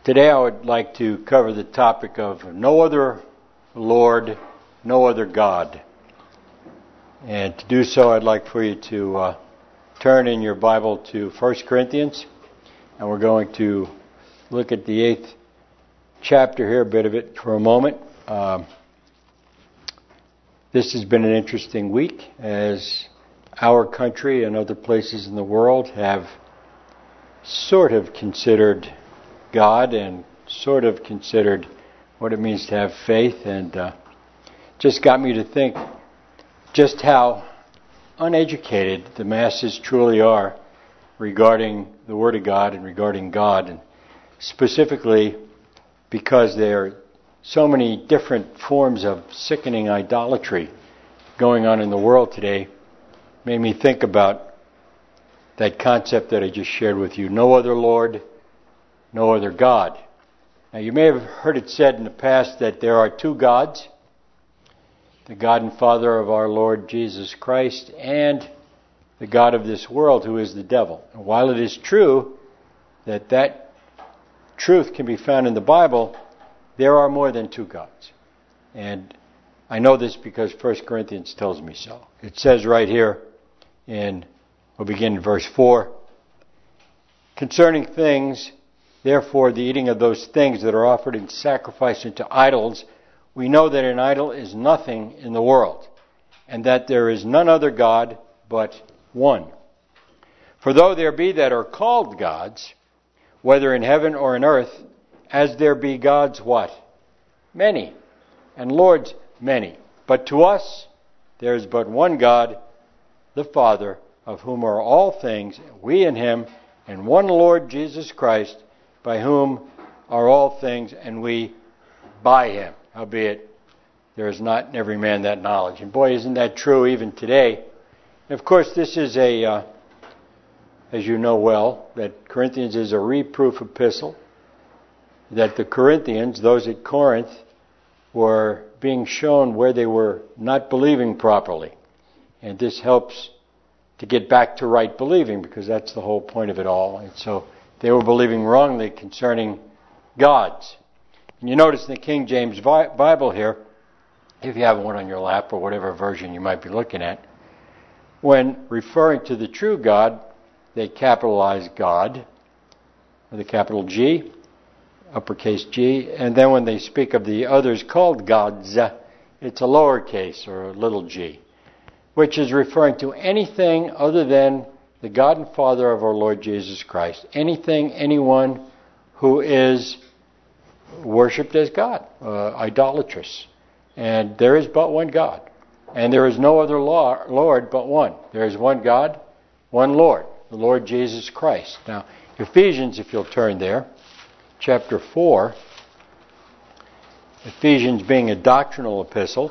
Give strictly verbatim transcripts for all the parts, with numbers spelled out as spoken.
Today I would like to cover the topic of no other Lord, no other God. And to do so, I'd like for you to uh, turn in your Bible to First Corinthians. And we're going to look at the eighth chapter here, a bit of it for a moment. Um, this has been an interesting week as our country and other places in the world have sort of considered God and sort of considered what it means to have faith, and uh, just got me to think just how uneducated the masses truly are regarding the Word of God and regarding God, and specifically because there are so many different forms of sickening idolatry going on in the world today. Made me think about that concept that I just shared with you. No other Lord, no other God. Now, you may have heard it said in the past that there are two gods, the God and Father of our Lord Jesus Christ and the God of this world, who is the devil. And while it is true that that truth can be found in the Bible, there are more than two gods. And I know this because First Corinthians tells me so. It says right here in, we'll begin in verse four, concerning things, therefore, the eating of those things that are offered in sacrifice unto idols, we know that an idol is nothing in the world, and that there is none other God but one. For though there be that are called gods, whether in heaven or in earth, as there be gods what? Many, and lords many. But to us there is but one God, the Father, of whom are all things, we in him, and one Lord Jesus Christ, by whom are all things, and we by him. Howbeit, there is not in every man that knowledge. And boy, isn't that true even today. And of course, this is a, uh, as you know well, that Corinthians is a reproof epistle, that the Corinthians, those at Corinth, were being shown where they were not believing properly. And this helps to get back to right believing, because that's the whole point of it all. And so they were believing wrongly concerning gods. And you notice in the King James Bible here, if you have one on your lap or whatever version you might be looking at, when referring to the true God, they capitalize God with a capital G, uppercase G, and then when they speak of the others called gods, it's a lowercase or a little g, which is referring to anything other than the God and Father of our Lord Jesus Christ. Anything, anyone who is worshipped as God, uh, idolatrous. And there is but one God. And there is no other law, Lord but one. There is one God, one Lord, the Lord Jesus Christ. Now, Ephesians, if you'll turn there, chapter four, Ephesians being a doctrinal epistle,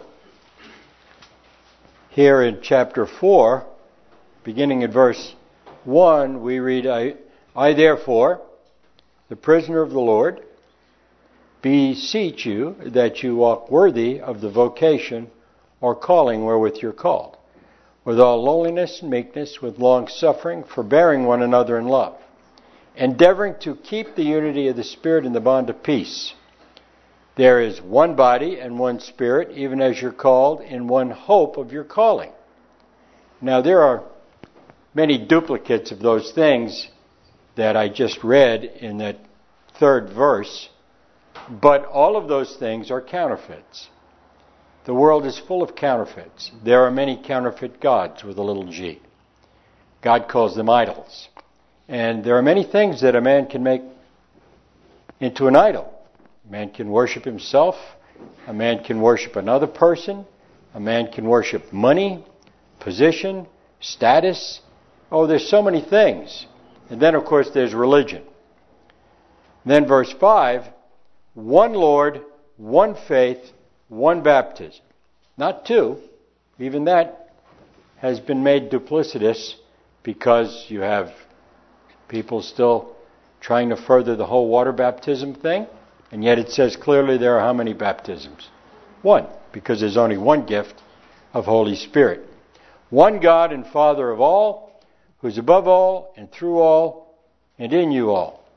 here in chapter four, beginning at verse one, we read, I, I therefore, the prisoner of the Lord, beseech you that you walk worthy of the vocation or calling wherewith you're called, with all lowliness and meekness, with long suffering, forbearing one another in love, endeavoring to keep the unity of the Spirit in the bond of peace. There is one body and one Spirit, even as you're called, in one hope of your calling. Now, there are many duplicates of those things that I just read in that third verse, but all of those things are counterfeits. The world is full of counterfeits. There are many counterfeit gods with a little g. God calls them idols. And there are many things that a man can make into an idol. A man can worship himself. A man can worship another person. A man can worship money, position, status. Oh, there's so many things. And then, of course, there's religion. Then verse five, one Lord, one faith, one baptism. Not two. Even that has been made duplicitous because you have people still trying to further the whole water baptism thing. And yet it says clearly there are how many baptisms? One, because there's only one gift of Holy Spirit. One God and Father of all, who's above all and through all and in you all.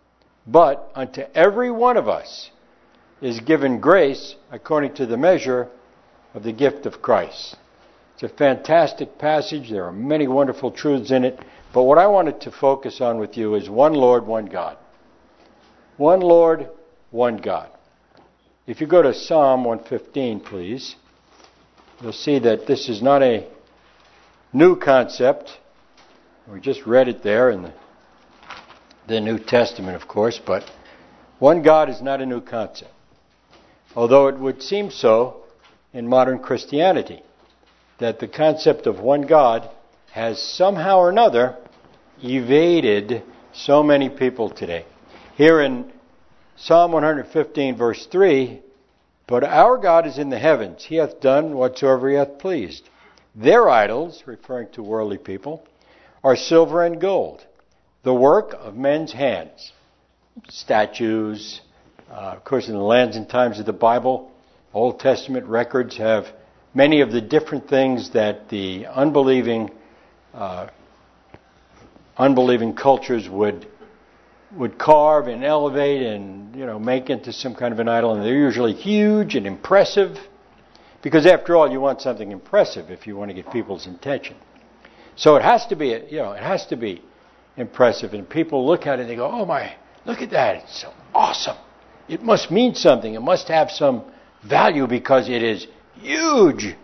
But unto every one of us is given grace according to the measure of the gift of Christ. It's a fantastic passage. There are many wonderful truths in it. But what I wanted to focus on with you is one Lord, one God. One Lord, one God. If you go to Psalm one fifteen, please, you'll see that this is not a new concept. We just read it there in the, the New Testament, of course, but one God is not a new concept. Although it would seem so in modern Christianity, that the concept of one God has somehow or another evaded so many people today. Here in Psalm one fifteen, verse three, but our God is in the heavens. He hath done whatsoever he hath pleased. Their idols, referring to worldly people, are silver and gold, the work of men's hands. Statues. Uh, of course, in the lands and times of the Bible, Old Testament records have many of the different things that the unbelieving uh, unbelieving cultures would would carve and elevate and, you know, make into some kind of an idol. And they're usually huge and impressive, because after all, you want something impressive if you want to get people's attention. So it has to be, you know, it has to be impressive. And people look at it and they go, oh my, look at that. It's so awesome. It must mean something. It must have some value because it is huge.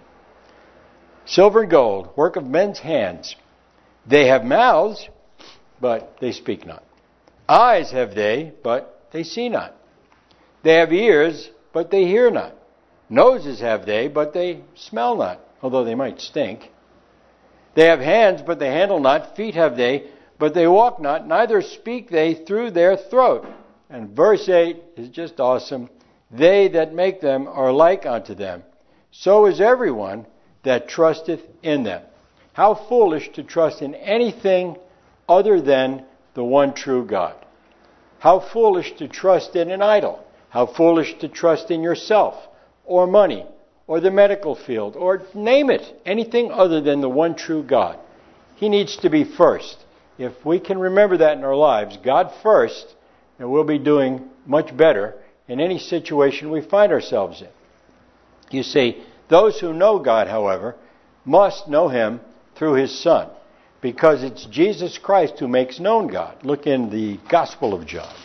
Silver and gold, work of men's hands. They have mouths, but they speak not. Eyes have they, but they see not. They have ears, but they hear not. Noses have they, but they smell not, although they might stink. They have hands, but they handle not. Feet have they, but they walk not. Neither speak they through their throat. And verse eight is just awesome. They that make them are like unto them. So is everyone that trusteth in them. How foolish to trust in anything other than the one true God. How foolish to trust in an idol. How foolish to trust in yourself, or money, or the medical field, or name it, anything other than the one true God. He needs to be first. If we can remember that in our lives, God first, then we'll be doing much better in any situation we find ourselves in. You see, those who know God, however, must know Him through His Son, because it's Jesus Christ who makes known God. Look in the Gospel of John.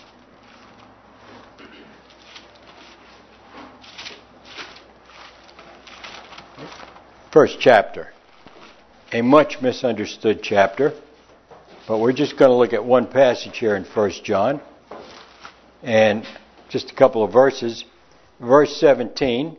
First chapter. A much misunderstood chapter, but we're just going to look at one passage here in First John, and just a couple of verses. Verse seventeen,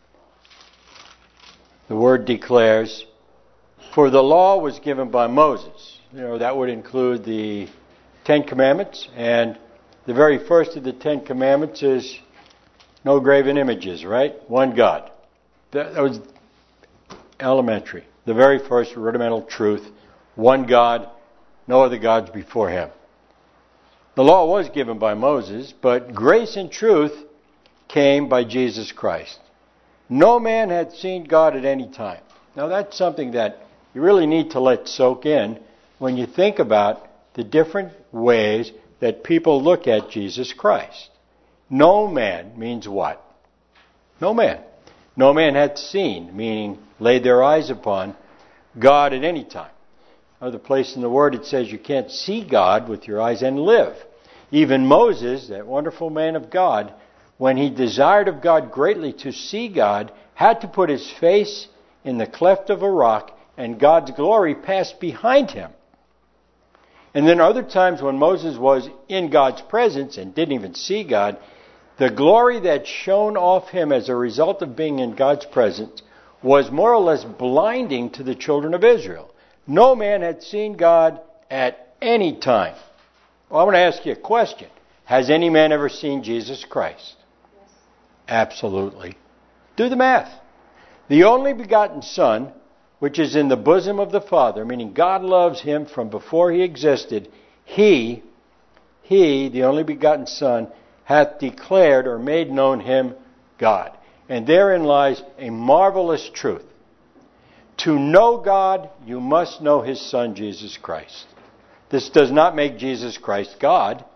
the Word declares, for the law was given by Moses. You know, that would include the Ten Commandments, and the very first of the Ten Commandments is no graven images, right? One God. That was elementary. The very first rudimental truth, one God, no other gods before Him. The law was given by Moses, but grace and truth came by Jesus Christ. No man had seen God at any time. Now that's something that you really need to let soak in when you think about the different ways that people look at Jesus Christ. No man means what? No man. No man had seen, meaning laid their eyes upon God at any time. Another place in the Word it says you can't see God with your eyes and live. Even Moses, that wonderful man of God, when he desired of God greatly to see God, had to put his face in the cleft of a rock, and God's glory passed behind him. And then other times when Moses was in God's presence and didn't even see God, the glory that shone off him as a result of being in God's presence was more or less blinding to the children of Israel. No man had seen God at any time. Well, I want to ask you a question. Has any man ever seen Jesus Christ? Yes. Absolutely. Do the math. The only begotten Son, which is in the bosom of the Father, meaning God loves Him from before He existed, He, He, the only begotten Son, hath declared or made known Him God. And therein lies a marvelous truth. To know God, you must know His Son, Jesus Christ. This does not make Jesus Christ God,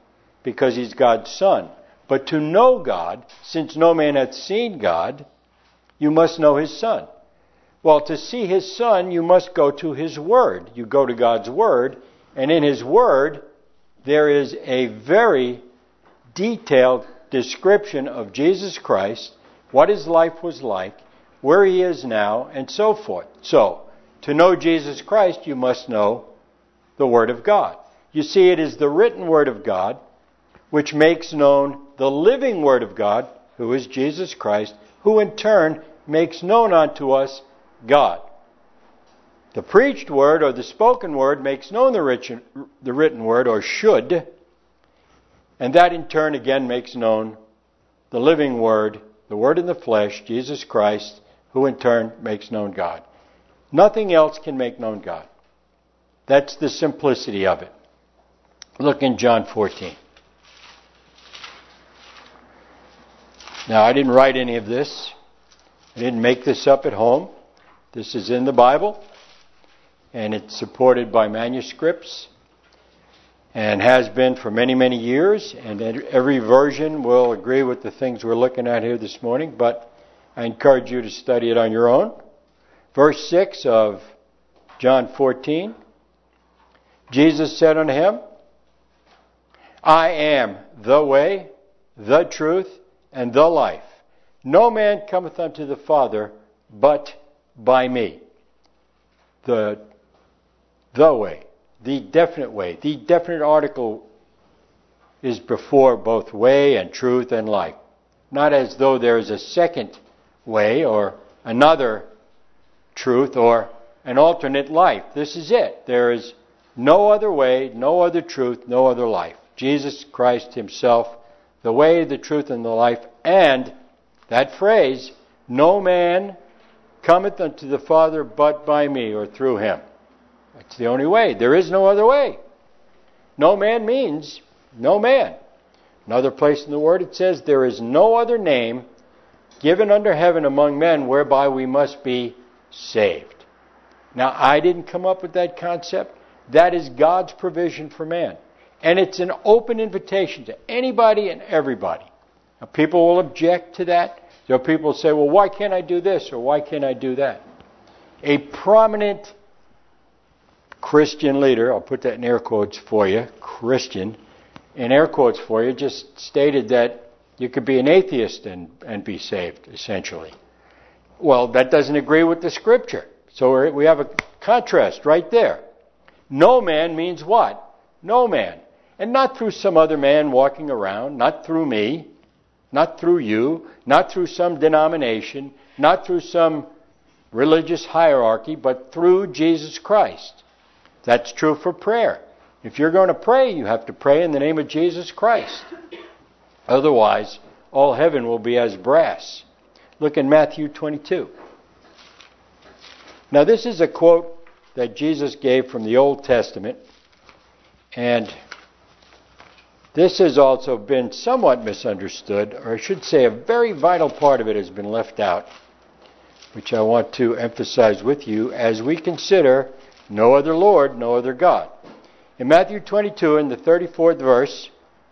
because he's God's Son. But to know God, since no man hath seen God, you must know his Son. Well, to see his Son, you must go to his Word. You go to God's Word, and in his Word, there is a very detailed description of Jesus Christ, what his life was like, where he is now, and so forth. So, to know Jesus Christ, you must know the Word of God. You see, it is the written Word of God which makes known the living Word of God, who is Jesus Christ, who in turn makes known unto us God. The preached Word or the spoken Word makes known the written, the written Word, or should, and that in turn again makes known the living Word, the Word in the flesh, Jesus Christ, who in turn makes known God. Nothing else can make known God. That's the simplicity of it. Look in John fourteen. Now, I didn't write any of this. I didn't make this up at home. This is in the Bible, and it's supported by manuscripts, and has been for many, many years, and every version will agree with the things we're looking at here this morning, but I encourage you to study it on your own. Verse six of John fourteen, Jesus said unto him, I am the way, the truth, and the life. No man cometh unto the Father but by me. The, the way, the definite way, the definite article is before both way and truth and life. Not as though there is a second way or another truth or an alternate life. This is it. There is no other way, no other truth, no other life. Jesus Christ himself, the way, the truth, and the life. And that phrase, no man cometh unto the Father but by me, or through him. That's the only way. There is no other way. No man means no man. Another place in the Word it says, there is no other name given under heaven among men whereby we must be saved. Now, I didn't come up with that concept. That is God's provision for man. And it's an open invitation to anybody and everybody. Now, people will object to that. So people say, well, why can't I do this or why can't I do that? A prominent Christian leader, I'll put that in air quotes for you, Christian, in air quotes for you, just stated that you could be an atheist and, and be saved, essentially. Well, that doesn't agree with the Scripture. So we have a contrast right there. No man means what? No man. And not through some other man walking around, not through me, not through you, not through some denomination, not through some religious hierarchy, but through Jesus Christ. That's true for prayer. If you're going to pray, you have to pray in the name of Jesus Christ. Otherwise, all heaven will be as brass. Look in Matthew twenty-two. Now, this is a quote that Jesus gave from the Old Testament, and this has also been somewhat misunderstood, or I should say a very vital part of it has been left out, which I want to emphasize with you as we consider no other Lord, no other God. In Matthew twenty-two, in the thirty-fourth verse,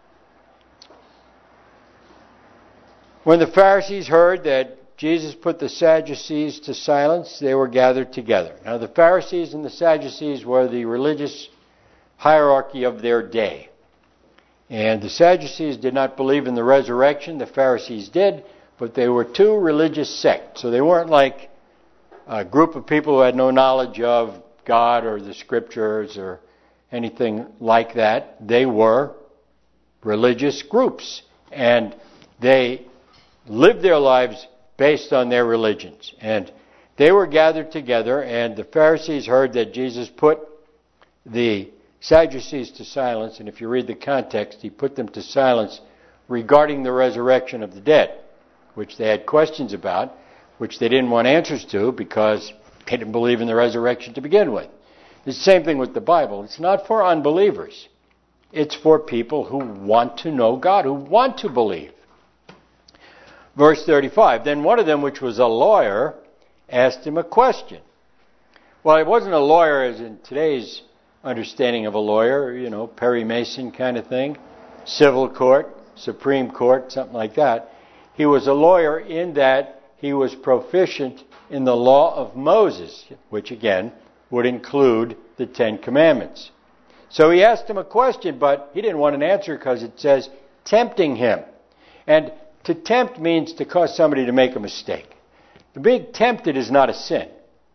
when the Pharisees heard that Jesus put the Sadducees to silence, they were gathered together. Now, the Pharisees and the Sadducees were the religious hierarchy of their day. And the Sadducees did not believe in the resurrection. The Pharisees did, but they were two religious sects. So they weren't like a group of people who had no knowledge of God or the Scriptures or anything like that. They were religious groups. And they lived their lives based on their religions. And they were gathered together, and the Pharisees heard that Jesus put the Sadducees to silence, and if you read the context, he put them to silence regarding the resurrection of the dead, which they had questions about, which they didn't want answers to because they didn't believe in the resurrection to begin with. It's the same thing with the Bible. It's not for unbelievers. It's for people who want to know God, who want to believe. Verse thirty-five, then one of them, which was a lawyer, asked him a question. Well, he wasn't a lawyer as in today's understanding of a lawyer, you know, Perry Mason kind of thing. civil court, Supreme Court, something like that. He was a lawyer in that he was proficient in the law of Moses, which again would include the Ten Commandments. So he asked him a question, but he didn't want an answer because it says tempting him. And to tempt means to cause somebody to make a mistake. The being tempted is not a sin.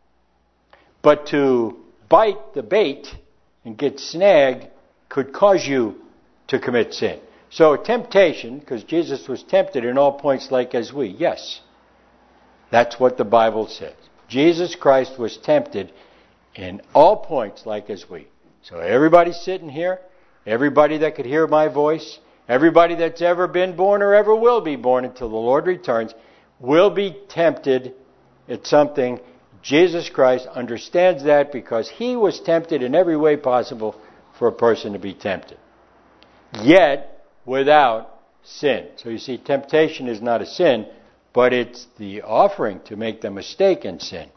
But to bite the bait and get snagged could cause you to commit sin. So temptation, because Jesus was tempted in all points like as we. Yes, that's what the Bible says. Jesus Christ was tempted in all points like as we. So everybody sitting here, everybody that could hear my voice, everybody that's ever been born or ever will be born until the Lord returns, will be tempted at something. Jesus Christ understands that because he was tempted in every way possible for a person to be tempted. Yet, without sin. So you see, temptation is not a sin, but it's the offering to make the mistake in sin.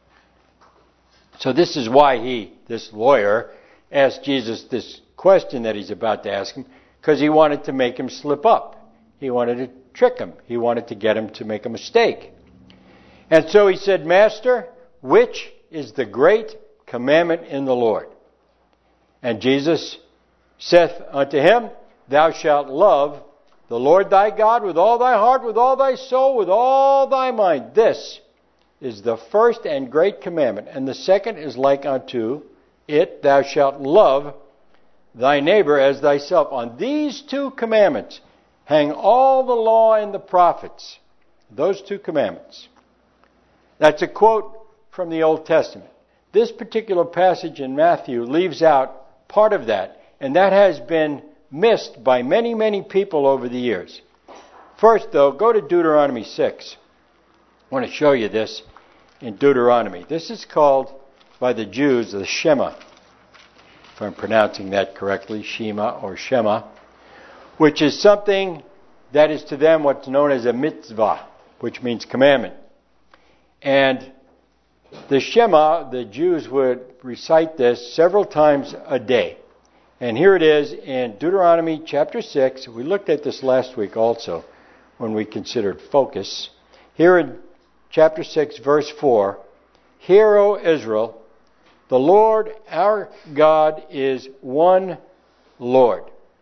So this is why he, this lawyer, asked Jesus this question that he's about to ask him, because he wanted to make him slip up. He wanted to trick him. He wanted to get him to make a mistake. And so he said, Master, which is the great commandment in the Lord? And Jesus saith unto him, Thou shalt love the Lord thy God with all thy heart, with all thy soul, with all thy mind. This is the first and great commandment. And the second is like unto it, Thou shalt love thy neighbor as thyself. On these two commandments hang all the law and the prophets. Those two commandments. That's a quote from the Old Testament. This particular passage in Matthew leaves out part of that, and that has been missed by many, many people over the years. First, though, go to Deuteronomy six. I want to show you this in Deuteronomy. This is called by the Jews the Shema, if I'm pronouncing that correctly, Shema or Shema, which is something that is to them what's known as a mitzvah, which means commandment. And the Shema, the Jews would recite this several times a day. And here it is in Deuteronomy chapter six. We looked at this last week also when we considered focus. Here in chapter six, verse four, Hear, O Israel, the Lord our God is one Lord.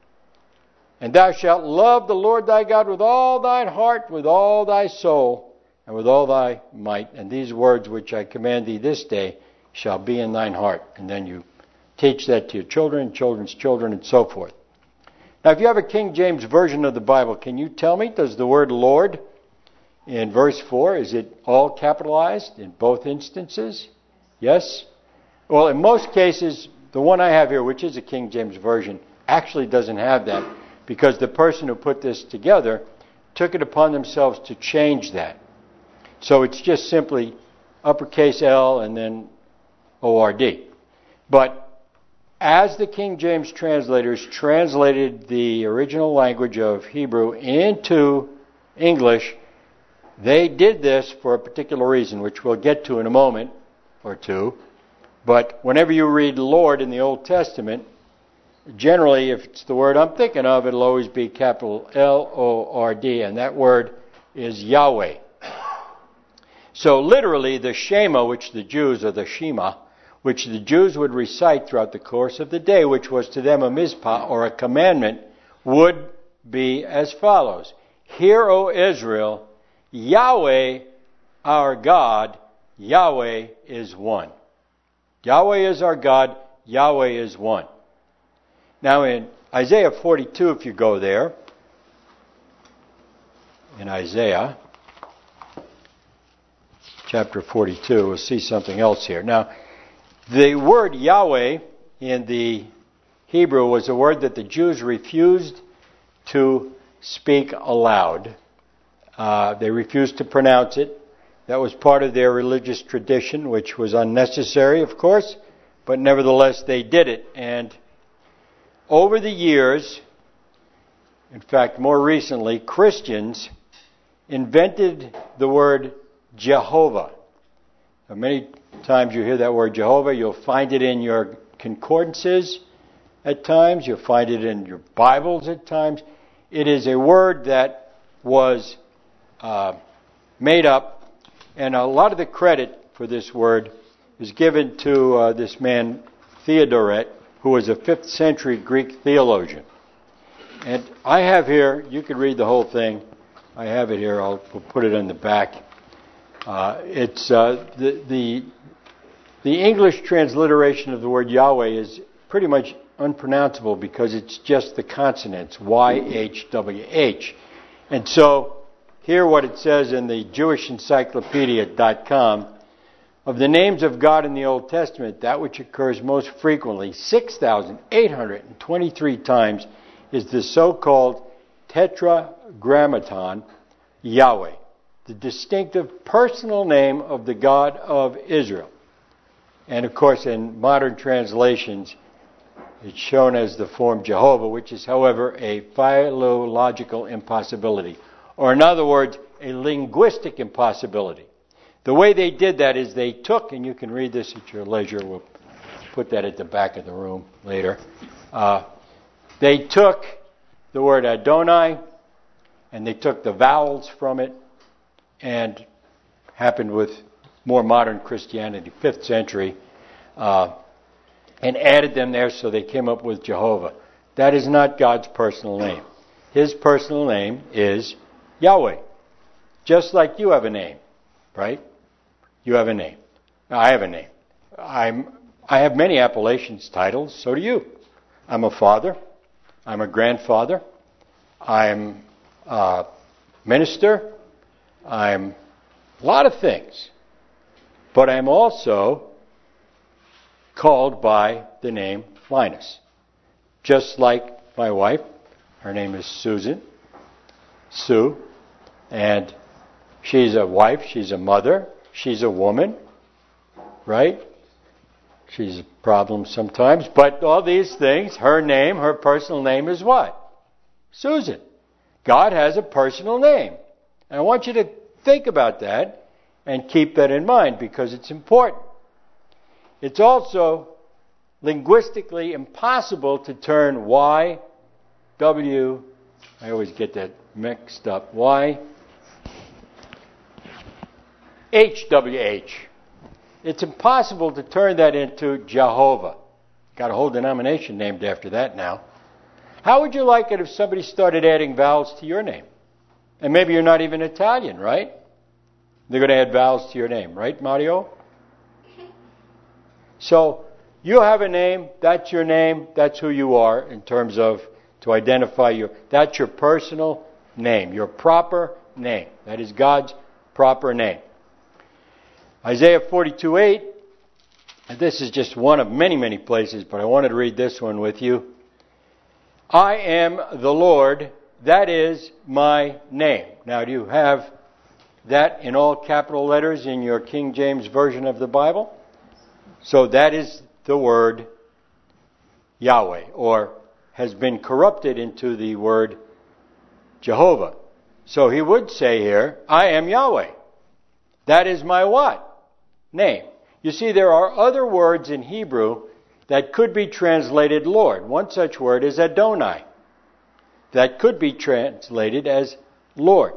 And thou shalt love the Lord thy God with all thine heart, with all thy soul, and with all thy might. And these words which I command thee this day shall be in thine heart. And then you teach that to your children, children's children, and so forth. Now, if you have a King James version of the Bible, can you tell me, does the word Lord in verse four, is it all capitalized in both instances? Yes? Well, in most cases, the one I have here, which is a King James version, actually doesn't have that, because the person who put this together took it upon themselves to change that. So it's just simply uppercase L and then O R D. But as the King James translators translated the original language of Hebrew into English, they did this for a particular reason, which we'll get to in a moment or two. But whenever you read Lord in the Old Testament, generally, if it's the word I'm thinking of, it'll always be capital L O R D, and that word is Yahweh. So literally, the Shema, which the Jews, or the Shema, which the Jews would recite throughout the course of the day, which was to them a mizpah, or a commandment, would be as follows. Hear, O Israel, Yahweh, our God, Yahweh is one. Yahweh is our God, Yahweh is one. Now in Isaiah forty-two, if you go there, in Isaiah chapter forty-two, we'll see something else here. Now, the word Yahweh in the Hebrew was a word that the Jews refused to speak aloud. Uh, they refused to pronounce it. That was part of their religious tradition, which was unnecessary, of course, but nevertheless they did it. And over the years, in fact more recently, Christians invented the word Jehovah. Now, many times you hear that word Jehovah, you'll find it in your concordances, at times. You'll find it in your Bibles at times. It is a word that was uh, made up, and a lot of the credit for this word is given to uh, this man Theodoret, who was a fifth century Greek theologian. And I have here, you can read the whole thing. I have it here. I'll we'll put it in the back. Uh, it's uh, the the the English transliteration of the word Yahweh is pretty much unpronounceable because it's just the consonants Y H W H. And so here what it says in the Jewish Encyclopedia dot com, of the names of God in the Old Testament, that which occurs most frequently, six thousand eight hundred twenty-three times, is the so-called Tetragrammaton Yahweh, the distinctive personal name of the God of Israel. And of course, in modern translations, it's shown as the form Jehovah, which is, however, a philological impossibility. Or in other words, a linguistic impossibility. The way they did that is they took, and you can read this at your leisure, we'll put that at the back of the room later. Uh, they took the word Adonai, and they took the vowels from it, and happened with more modern Christianity, fifth century, uh, and added them there so they came up with Jehovah. That is not God's personal name. His personal name is Yahweh. Just like you have a name, right? You have a name. I have a name. I'm, I have many appellations, titles, so do you. I'm a father. I'm a grandfather. I'm a minister. I'm a lot of things. But I'm also called by the name Linus. Just like my wife. Her name is Susan. Sue. And she's a wife. She's a mother. She's a woman. Right? She's a problem sometimes. But all these things, her name, her personal name is what? Susan. God has a personal name. And I want you to think about that and keep that in mind because it's important. It's also linguistically impossible to turn Y, W, I always get that mixed up, Y, H, W, H. It's impossible to turn that into Jehovah. Got a whole denomination named after that now. How would you like it if somebody started adding vowels to your name? And maybe you're not even Italian, right? They're going to add vowels to your name, right, Mario? So, you have a name, that's your name, that's who you are in terms of to identify you. That's your personal name, your proper name. That is God's proper name. Isaiah forty-two eight, and this is just one of many, many places, but I wanted to read this one with you. I am the Lord, that is my name. Now, do you have that in all capital letters in your King James Version of the Bible? So that is the word Yahweh, or has been corrupted into the word Jehovah. So he would say here, I am Yahweh. That is my what? Name. You see, there are other words in Hebrew that could be translated Lord. One such word is Adonai. That could be translated as Lord.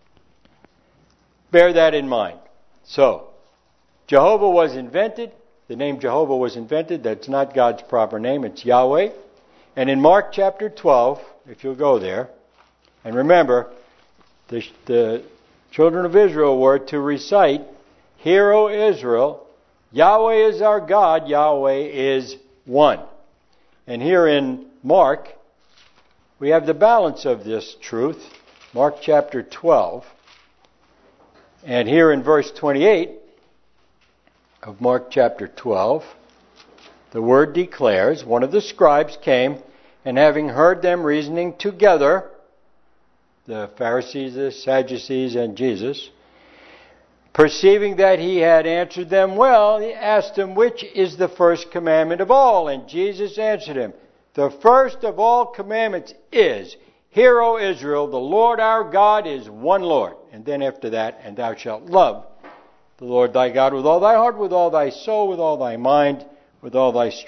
Bear that in mind. So, Jehovah was invented. The name Jehovah was invented. That's not God's proper name. It's Yahweh. And in Mark chapter twelve, if you'll go there, and remember, the, the children of Israel were to recite, Hear, O Israel, Yahweh is our God, Yahweh is one. And here in Mark, we have the balance of this truth. Mark chapter twelve. And here in verse twenty-eight of Mark chapter twelve, the word declares, one of the scribes came, and having heard them reasoning together, the Pharisees, the Sadducees, and Jesus, perceiving that he had answered them well, he asked him, which is the first commandment of all? And Jesus answered him, the first of all commandments is, Hear, O Israel, the Lord our God is one Lord. And then after that, and thou shalt love the Lord thy God with all thy heart, with all thy soul, with all thy mind, with all thy strength.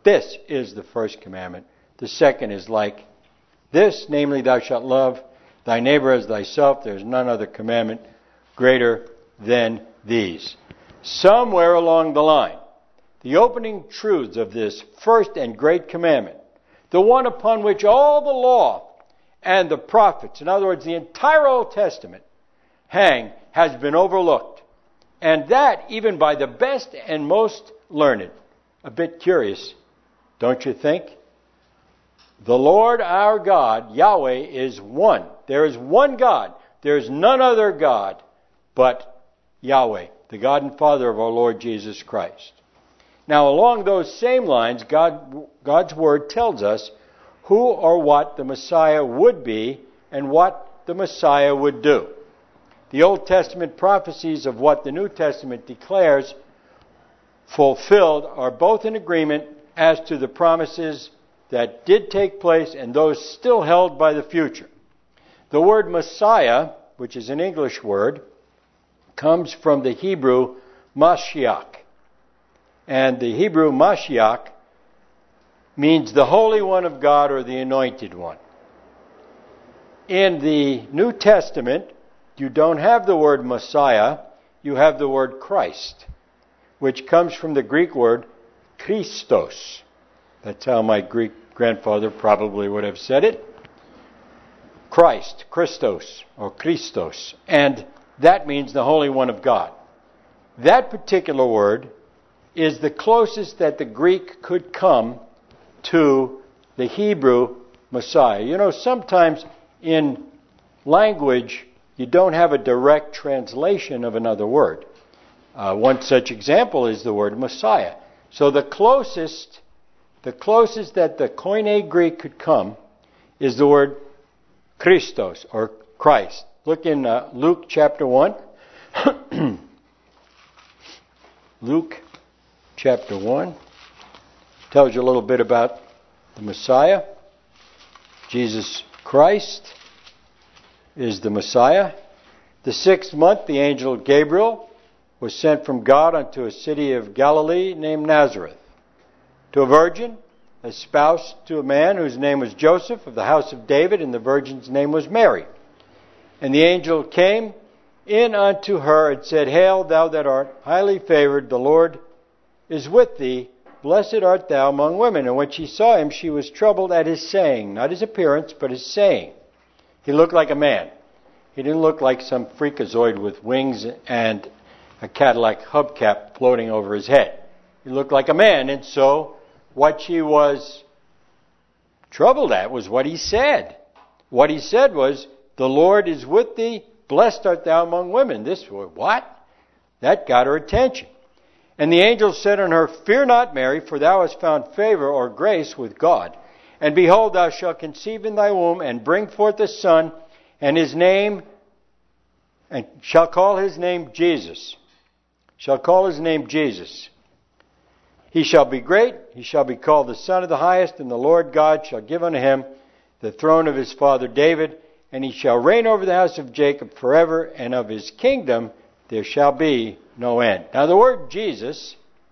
This is the first commandment. The second is like this, namely, thou shalt love thy neighbor as thyself. There is none other commandment greater than these. Somewhere along the line, the opening truths of this first and great commandment, the one upon which all the law and the prophets, in other words, the entire Old Testament, hang, has been overlooked. And that even by the best and most learned. A bit curious, don't you think? The Lord our God, Yahweh, is one. There is one God. There is none other God but Yahweh, the God and Father of our Lord Jesus Christ. Now, along those same lines, God, God's Word tells us who or what the Messiah would be and what the Messiah would do. The Old Testament prophecies of what the New Testament declares fulfilled are both in agreement as to the promises that did take place and those still held by the future. The word Messiah, which is an English word, comes from the Hebrew Mashiach. And the Hebrew Mashiach means the Holy One of God or the Anointed One. In the New Testament, you don't have the word Messiah, you have the word Christ, which comes from the Greek word Christos. That's how my Greek grandfather probably would have said it. Christ, Christos, or Christos. And that means the Holy One of God. That particular word is the closest that the Greek could come to the Hebrew Messiah. You know, sometimes in language, you don't have a direct translation of another word. Uh, one such example is the word Messiah. So the closest, the closest that the Koine Greek could come is the word Christos, or Christ. Look in uh, Luke chapter one. Luke chapter one tells you a little bit about the Messiah. Jesus Christ is the Messiah. The sixth month, the angel Gabriel was sent from God unto a city of Galilee named Nazareth, to a virgin espoused to a man whose name was Joseph of the house of David, and the virgin's name was Mary. And the angel came in unto her and said, Hail, thou that art highly favored, the Lord is with thee. Blessed art thou among women. And when she saw him, she was troubled at his saying. Not his appearance, but his saying. He looked like a man. He didn't look like some freakazoid with wings and a Cadillac hubcap floating over his head. He looked like a man. And so what she was troubled at was what he said. What he said was, the Lord is with thee. Blessed art thou among women. This, what? That got her attention. And the angel said unto her, Fear not, Mary, for thou hast found favor or grace with God. And behold, thou shalt conceive in thy womb, and bring forth a son, and his name, and shall call his name Jesus. Shall call his name Jesus. He shall be great, he shall be called the Son of the Highest, and the Lord God shall give unto him the throne of his father David, and he shall reign over the house of Jacob forever, and of his kingdom there shall be no end. Now the word Jesus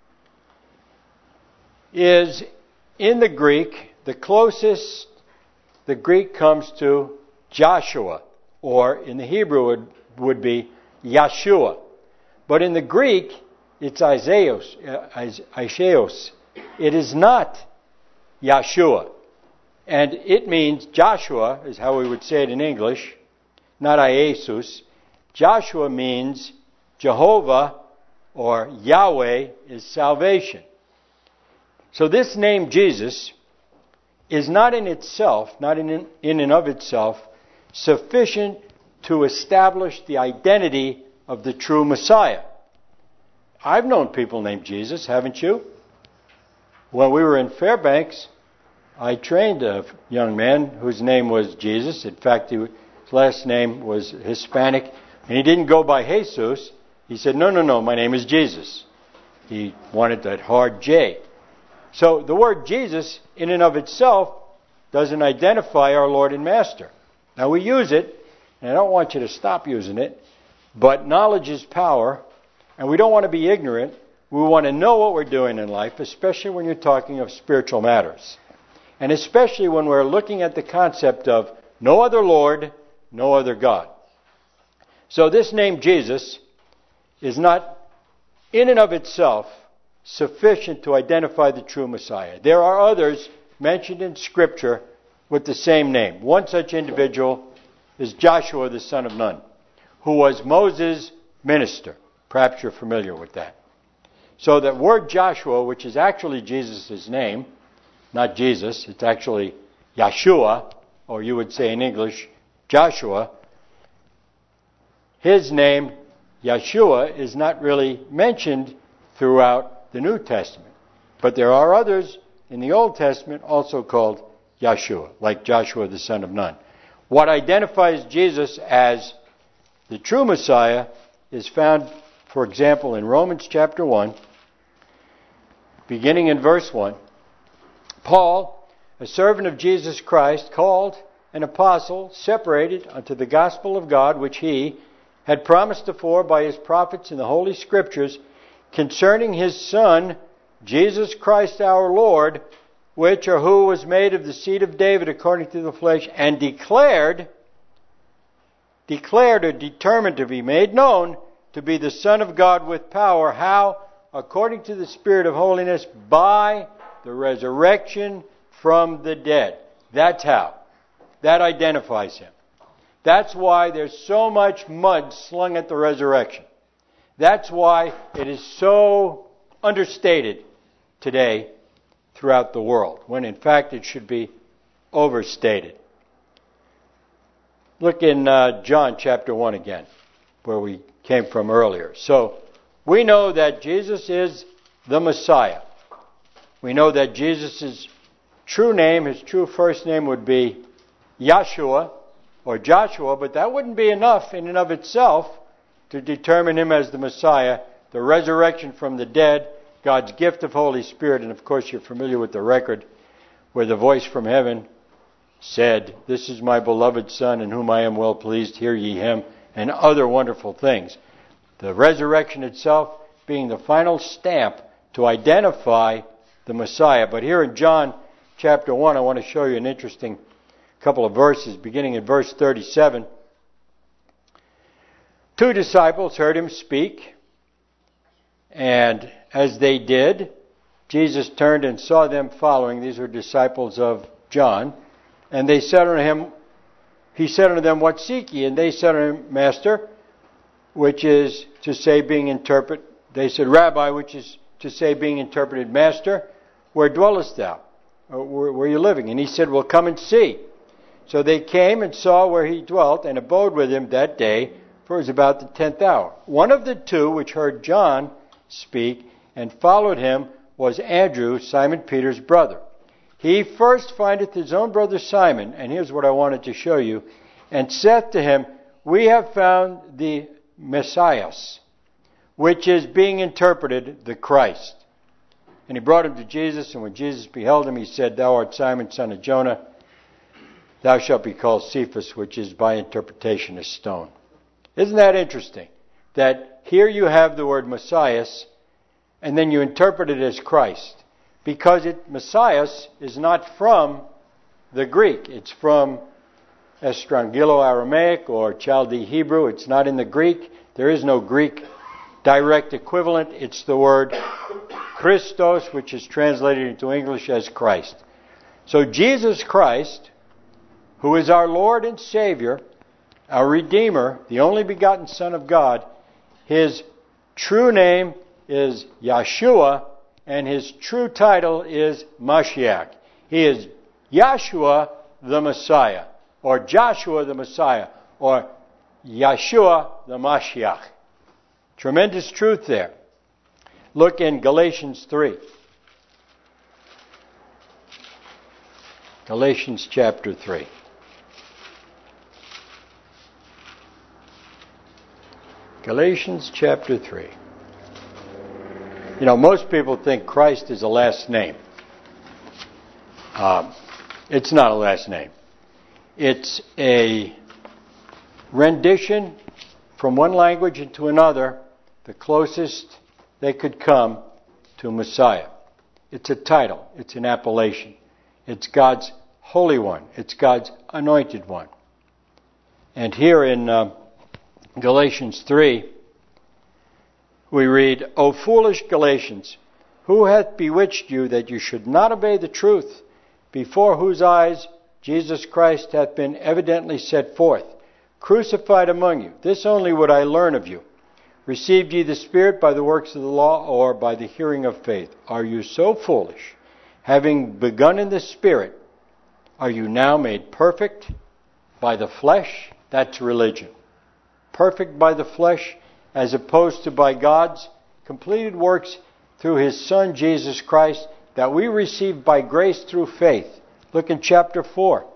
is, in the Greek, the closest the Greek comes to Joshua, or in the Hebrew it would be Yeshua. But in the Greek, it's Isaios, Isaios. It is not Yeshua. And it means, Joshua is how we would say it in English, not Iesus. Joshua means Jehovah or Yahweh is salvation. So this name Jesus is not in itself, not in, in and of itself, sufficient to establish the identity of the true Messiah. I've known people named Jesus, haven't you? When we were in Fairbanks, I trained a young man whose name was Jesus. In fact, his last name was Hispanic. And he didn't go by Jesus. He said, no, no, no, my name is Jesus. He wanted that hard J. So the word Jesus, in and of itself, doesn't identify our Lord and Master. Now we use it, and I don't want you to stop using it, but knowledge is power, and we don't want to be ignorant we want to know what we're doing in life, especially when you're talking of spiritual matters. And especially when we're looking at the concept of no other Lord, no other God. So this name Jesus is not in and of itself sufficient to identify the true Messiah. There are others mentioned in Scripture with the same name. One such individual is Joshua the son of Nun, who was Moses' minister. Perhaps you're familiar with that. So that word Joshua, which is actually Jesus' name, not Jesus, it's actually Yeshua, or you would say in English, Joshua. His name, Yeshua, is not really mentioned throughout the New Testament. But there are others in the Old Testament also called Yeshua, like Joshua the son of Nun. What identifies Jesus as the true Messiah is found, for example, in Romans chapter one, beginning in verse one. Paul, a servant of Jesus Christ, called an apostle, separated unto the gospel of God, which he had promised afore by his prophets in the Holy Scriptures, concerning his Son, Jesus Christ our Lord, which or who was made of the seed of David according to the flesh, and declared, declared or determined to be made known to be the Son of God with power. How? According to the Spirit of holiness, by the resurrection from the dead. That's how. That identifies him. That's why there's so much mud slung at the resurrection. That's why it is so understated today throughout the world, when in fact it should be overstated. Look in uh, John chapter one again, where we came from earlier. So, we know that Jesus is the Messiah. We know that Jesus' true name, his true first name would be Yeshua, or Joshua, but that wouldn't be enough in and of itself to determine him as the Messiah, the resurrection from the dead, God's gift of Holy Spirit. And of course you're familiar with the record where the voice from heaven said, "This is my beloved Son in whom I am well pleased, hear ye him," and other wonderful things. The resurrection itself being the final stamp to identify the Messiah. But here in John chapter one, I want to show you an interesting couple of verses, beginning in verse thirty-seven. Two disciples heard him speak, and as they did, Jesus turned and saw them following. These were disciples of John. And they said unto him, he said unto them, "What seek ye?" And they said unto him, "Master," which is to say being interpreted, they said, "Rabbi," which is to say being interpreted, "Master, where dwellest thou?" Or where, where are you living? And he said, "Well, come and see." So they came and saw where he dwelt, and abode with him that day, for it was about the tenth hour. One of the two which heard John speak and followed him was Andrew, Simon Peter's brother. He first findeth his own brother Simon, and here's what I wanted to show you, and saith to him, "We have found the Messiah," which is being interpreted, the Christ. And he brought him to Jesus, and when Jesus beheld him, he said, "Thou art Simon, son of Jonah. Thou shalt be called Cephas," which is by interpretation a stone. Isn't that interesting? That here you have the word Messiah, and then you interpret it as Christ. Because it, Messiah is not from the Greek. It's from Estrangelo-Aramaic or Chaldee Hebrew. It's not in the Greek. There is no Greek direct equivalent. It's the word Christos, which is translated into English as Christ. So Jesus Christ, who is our Lord and Savior, our Redeemer, the only begotten Son of God, his true name is Yeshua, and his true title is Mashiach. He is Yeshua the Messiah, or Joshua the Messiah, or Yeshua the Mashiach. Tremendous truth there. Look in Galatians three. Galatians chapter three. Galatians chapter three. You know, most people think Christ is a last name. Um, it's not a last name. It's a rendition from one language into another, the closest they could come to Messiah. It's a title. It's an appellation. It's God's Holy One. It's God's Anointed One. And here in uh, Galatians three, we read, O foolish Galatians, who hath bewitched you that you should not obey the truth, before whose eyes Jesus Christ hath been evidently set forth, crucified among you? This only would I learn of you. Received ye the Spirit by the works of the law, or by the hearing of faith? Are you so foolish? Having begun in the Spirit, are you now made perfect by the flesh? That's religion. Perfect by the flesh, as opposed to by God's completed works through His Son, Jesus Christ, that we receive by grace through faith. Look in chapter four.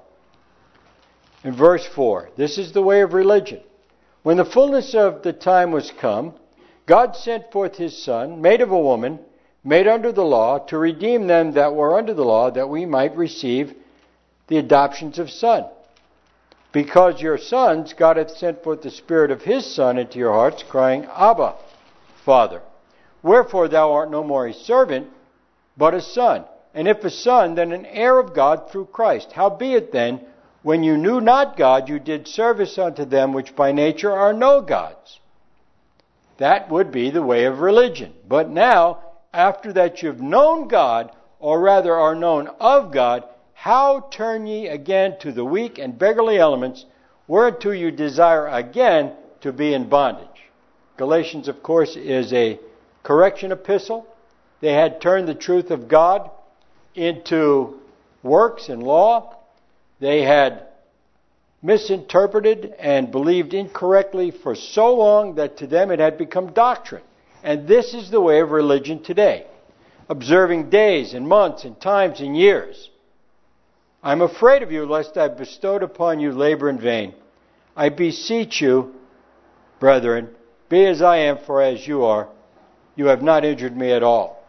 In verse four, this is the way of religion. When the fullness of the time was come, God sent forth His Son, made of a woman, made under the law, to redeem them that were under the law, that we might receive the adoptions of son. Because your sons, God hath sent forth the Spirit of His Son into your hearts, crying, Abba, Father. Wherefore thou art no more a servant, but a son. And if a son, then an heir of God through Christ. Howbeit then, when you knew not God, you did service unto them which by nature are no gods. That would be the way of religion. But now, after that you've known God, or rather are known of God, how turn ye again to the weak and beggarly elements, whereunto you desire again to be in bondage? Galatians, of course, is a correction epistle. They had turned the truth of God into works and law. They had misinterpreted and believed incorrectly for so long that to them it had become doctrine. And this is the way of religion today. Observing days and months and times and years. I'm afraid of you, lest I have bestowed upon you labor in vain. I beseech you, brethren, be as I am, for as you are, you have not injured me at all.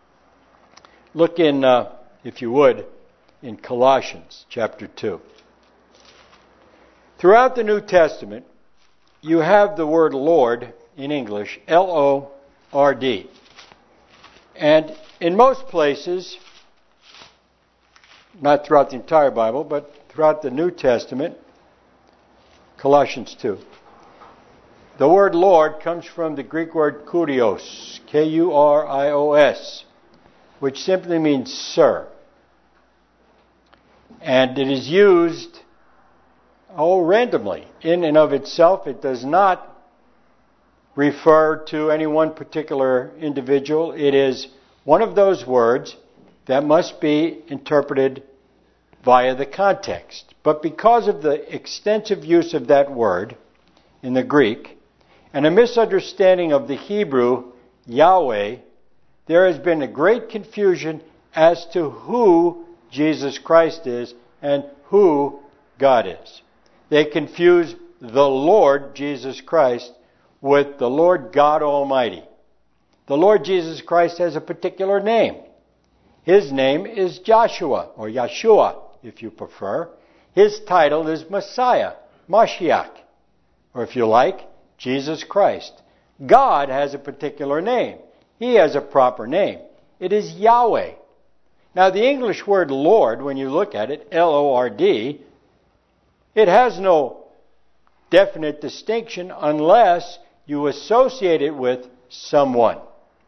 Look in, uh, if you would, in Colossians chapter two. Throughout the New Testament, you have the word Lord in English, L O R D. And in most places, not throughout the entire Bible, but throughout the New Testament, Colossians two, the word Lord comes from the Greek word kurios, K U R I O S, which simply means sir. And it is used, oh, randomly. In and of itself, it does not refer to any one particular individual. It is one of those words that must be interpreted via the context. But because of the extensive use of that word in the Greek, and a misunderstanding of the Hebrew Yahweh, there has been a great confusion as to who Jesus Christ is and who God is. They confuse the Lord Jesus Christ with the Lord God Almighty. The Lord Jesus Christ has a particular name. His name is Joshua, or Yeshua, if you prefer. His title is Messiah, Mashiach, or if you like, Jesus Christ. God has a particular name. He has a proper name. It is Yahweh. Now, the English word Lord, when you look at it, L O R D, it has no definite distinction unless you associate it with someone.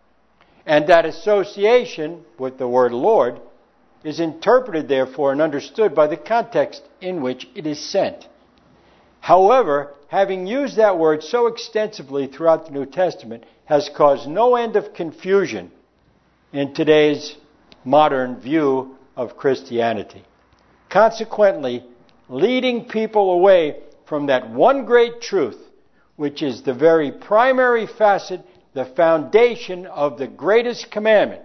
And that association with the word Lord is interpreted, therefore, and understood by the context in which it is sent. However, having used that word so extensively throughout the New Testament has caused no end of confusion in today's modern view of Christianity. Consequently, leading people away from that one great truth, which is the very primary facet, the foundation of the greatest commandment.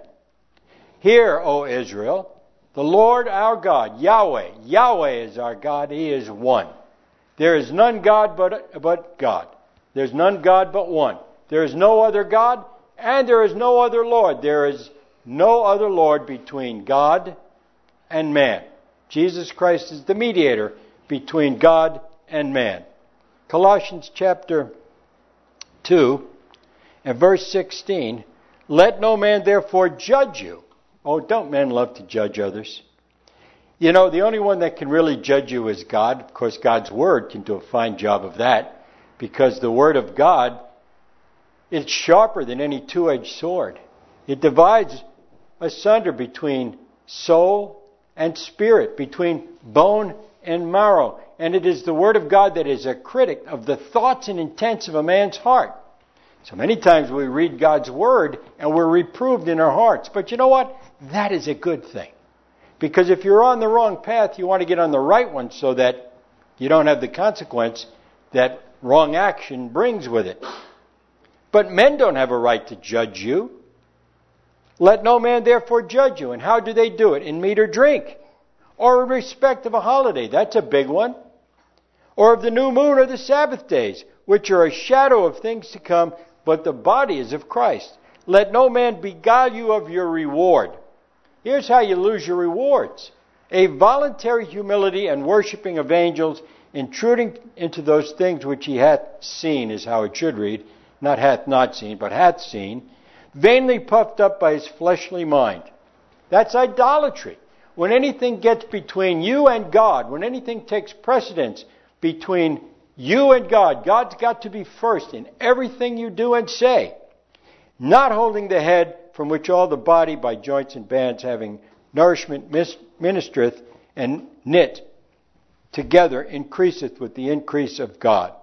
Hear, O Israel, the Lord our God, Yahweh. Yahweh is our God. He is one. There is none God but, but God. There's none God but one. There is no other God, and there is no other Lord. There is no other Lord between God and man. Jesus Christ is the mediator between God and man. Colossians chapter two and verse sixteen Let no man therefore judge you. Oh, don't men love to judge others? You know, the only one that can really judge you is God. Of course, God's Word can do a fine job of that, because the Word of God is sharper than any two-edged sword. It divides asunder between soul and spirit, between bone and marrow. And it is the Word of God that is a critic of the thoughts and intents of a man's heart. So many times we read God's Word and we're reproved in our hearts. But you know what? That is a good thing. Because if you're on the wrong path, you want to get on the right one so that you don't have the consequence that wrong action brings with it. But men don't have a right to judge you. Let no man therefore judge you. And how do they do it? In meat or drink, or in respect of a holiday. That's a big one. Or of the new moon or the Sabbath days, which are a shadow of things to come, but the body is of Christ. Let no man beguile you of your reward. Here's how you lose your rewards. A voluntary humility and worshipping of angels, intruding into those things which he hath seen, is how it should read. Not hath not seen, but hath seen. Vainly puffed up by his fleshly mind. That's idolatry. When anything gets between you and God, when anything takes precedence between you and God, God's got to be first in everything you do and say. Not holding the head, from which all the body by joints and bands having nourishment ministereth and knit together increaseth with the increase of God.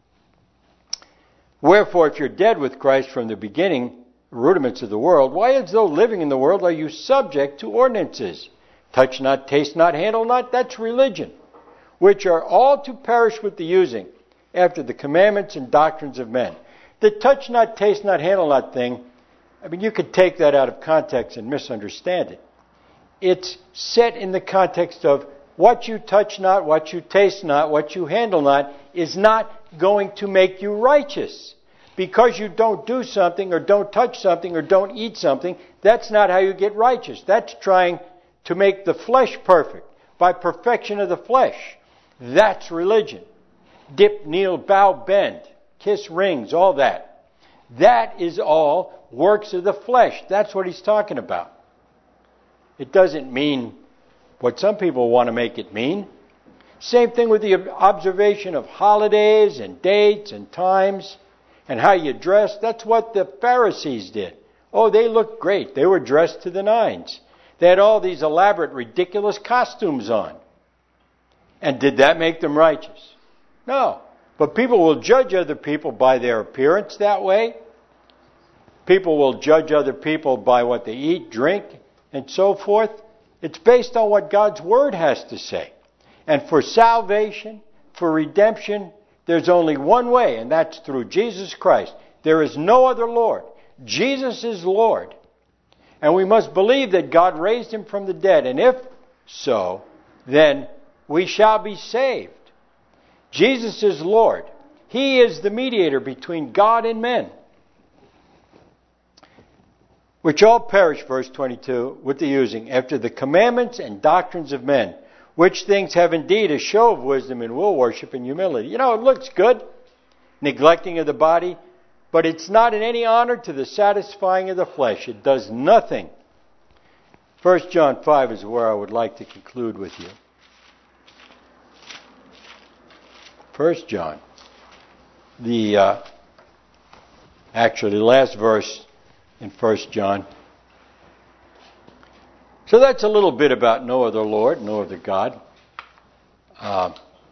Wherefore, if you're dead with Christ from the beginning, rudiments of the world, why as though living in the world are you subject to ordinances? Touch not, taste not, handle not, that's religion, which are all to perish with the using, after the commandments and doctrines of men. The touch not, taste not, handle not thing, I mean, you could take that out of context and misunderstand it. It's set in the context of what you touch not, what you taste not, what you handle not, is not going to make you righteous. Because you don't do something or don't touch something or don't eat something, that's not how you get righteous. That's trying to make the flesh perfect by perfection of the flesh. That's religion. Dip, kneel, bow, bend, kiss rings, all that. That is all works of the flesh. That's what he's talking about. It doesn't mean what some people want to make it mean. Same thing with the observation of holidays and dates and times and how you dress. That's what the Pharisees did. Oh, they looked great. They were dressed to the nines. They had all these elaborate, ridiculous costumes on. And did that make them righteous? No. But people will judge other people by their appearance that way. People will judge other people by what they eat, drink, and so forth. It's based on what God's Word has to say. And for salvation, for redemption, there's only one way, and that's through Jesus Christ. There is no other Lord. Jesus is Lord. And we must believe that God raised him from the dead. And if so, then we shall be saved. Jesus is Lord. He is the mediator between God and men. Which all perish, verse twenty-two, with the using, after the commandments and doctrines of men, which things have indeed a show of wisdom and will worship and humility. You know, it looks good, neglecting of the body, but it's not in any honor to the satisfying of the flesh. It does nothing. First John five is where I would like to conclude with you. First John, the uh, actually the last verse in First John. So that's a little bit about no other Lord, no other God. Uh,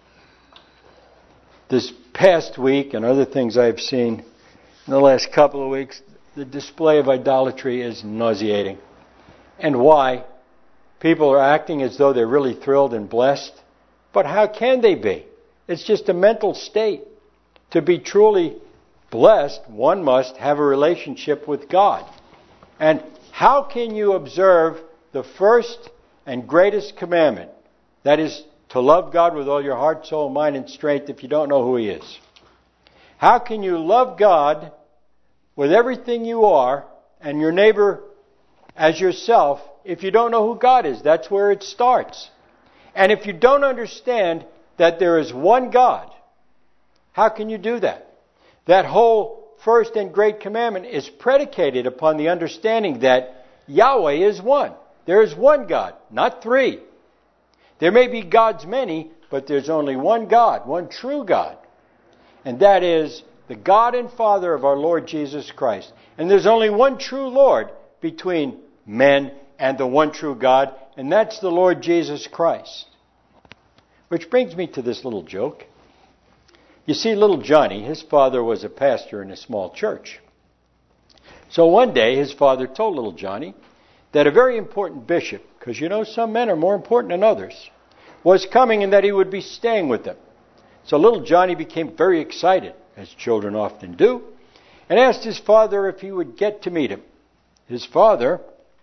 this past week and other things I've seen in the last couple of weeks, the display of idolatry is nauseating. And why? People are acting as though they're really thrilled and blessed. But how can they be? It's just a mental state. To be truly blessed, one must have a relationship with God. And how can you observe the first and greatest commandment, that is to love God with all your heart, soul, mind, and strength, if you don't know who He is? How can you love God with everything you are and your neighbor as yourself if you don't know who God is? That's where it starts. And if you don't understand that there is one God, how can you do that? That whole first and great commandment is predicated upon the understanding that Yahweh is one. There is one God, not three. There may be gods many, but there's only one God, one true God. And that is the God and Father of our Lord Jesus Christ. And there's only one true Lord between men and the one true God, and that's the Lord Jesus Christ. Which brings me to this little joke. You see, little Johnny, his father was a pastor in a small church. So one day his father told little Johnny that a very important bishop, because you know some men are more important than others, was coming and that he would be staying with them. So little Johnny became very excited, as children often do, and asked his father if he would get to meet him. His father,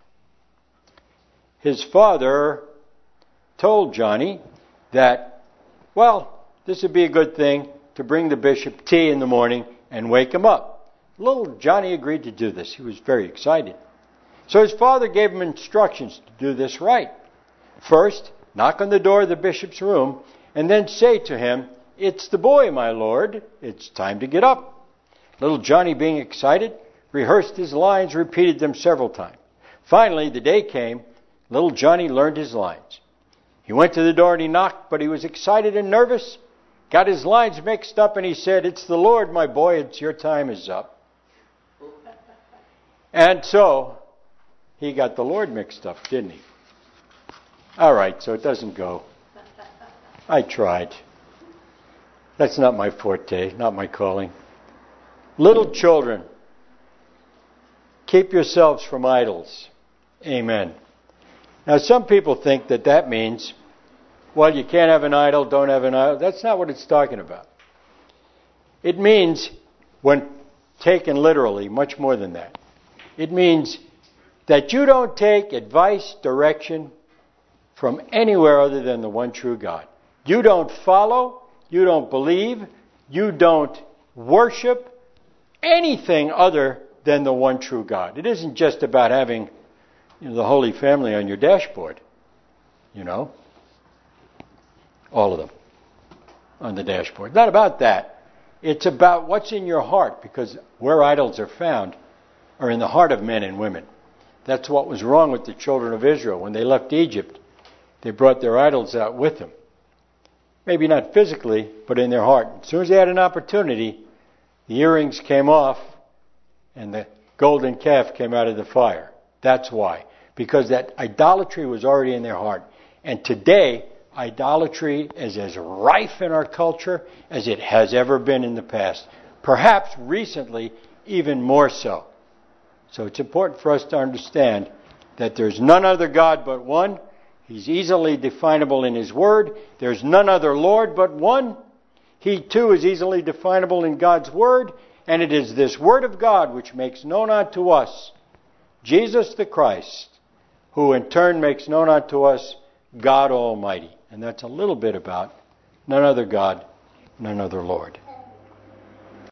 his father told Johnny that, well, this would be a good thing to bring the bishop tea in the morning and wake him up. Little Johnny agreed to do this. He was very excited. So his father gave him instructions to do this right. First, knock on the door of the bishop's room and then say to him, "It's the boy, my lord. It's time to get up." Little Johnny, being excited, rehearsed his lines, repeated them several times. Finally, the day came. Little Johnny learned his lines. He went to the door and he knocked, but he was excited and nervous, got his lines mixed up, and he said, "It's the Lord, my boy. It's your time is up." And so he got the Lord mixed up, didn't he? All right, so it doesn't go. I tried. That's not my forte, not my calling. Little children, keep yourselves from idols. Amen. Now, some people think that that means, well, you can't have an idol, don't have an idol. That's not what it's talking about. It means, when taken literally, much more than that. It means that you don't take advice, direction from anywhere other than the one true God. You don't follow, you don't believe, you don't worship anything other than the one true God. It isn't just about having, you know, the Holy Family on your dashboard. You know, all of them on the dashboard. Not about that. It's about what's in your heart, because where idols are found are in the heart of men and women. That's what was wrong with the children of Israel. When they left Egypt, they brought their idols out with them. Maybe not physically, but in their heart. As soon as they had an opportunity, the earrings came off and the golden calf came out of the fire. That's why. Because that idolatry was already in their heart. And today, idolatry is as rife in our culture as it has ever been in the past. Perhaps recently, even more so. So it's important for us to understand that there's none other God but one. He's easily definable in His Word. There's none other Lord but one. He too is easily definable in God's Word. And it is this Word of God which makes known unto us Jesus the Christ, who in turn makes known unto us God Almighty. And that's a little bit about none other God, none other Lord.